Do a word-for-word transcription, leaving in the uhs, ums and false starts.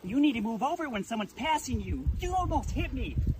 You need to move over when someone's passing you. You almost hit me.